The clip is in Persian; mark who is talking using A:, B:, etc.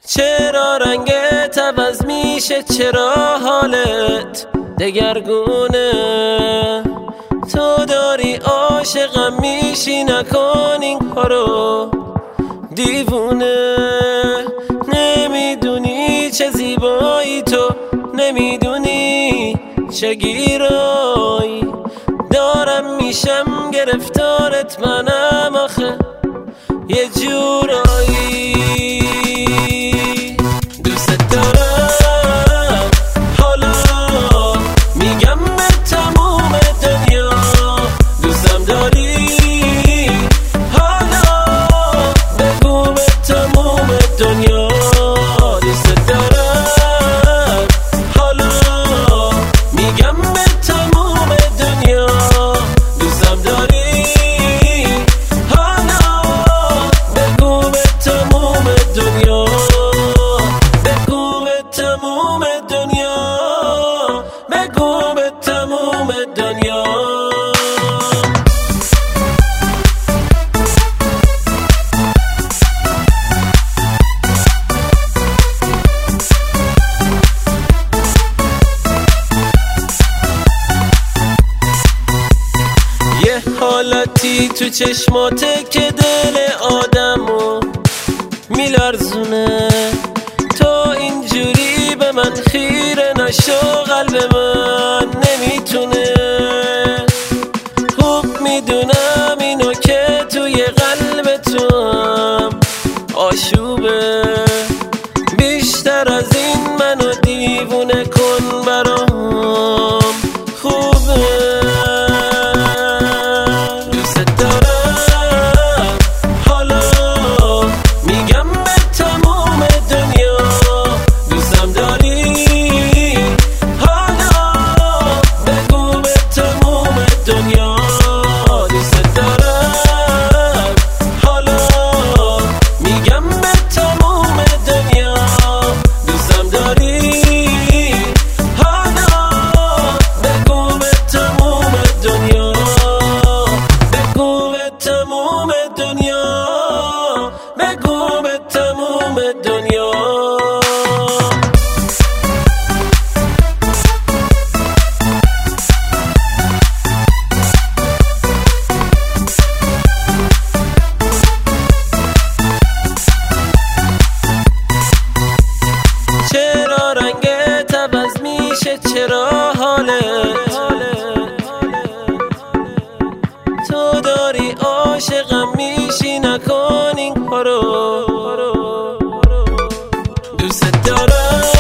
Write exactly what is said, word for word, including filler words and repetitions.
A: چرا رنگت عوض میشه، چرا حالت دگرگونه؟ تو داری عاشقم میشی، نکن این کارو دیوونه. نمیدونی چه زیبایی تو، نمیدونی چه گیرایی دارم، میشم گرفتارت منم آخه یه جورایی. دوست دارم حالا میگم به تموم دنیا، دوستم داری حالا بگو به تموم دنیا. دوست دارم حالا میگم به تموم دنیا، دوستم داری حالا بگو به تموم دنیا، بگو به تموم دنیا، بگو به تموم دنیا. یه حالتی تو چشماته که دل آدمو میلرزونه، تو اینجوری به من خیره نشو، قلب من نمیتونه. خوب میدونم اینو که توی قلب تو هم آشوبه، بیشتر از این منو دیوونه کن برام خوبه. بگو به تموم دنیا. چرا رنگت عوض میشه، چرا حالت تو داری عاشقم میشی، نکن این کارو. دوست دارم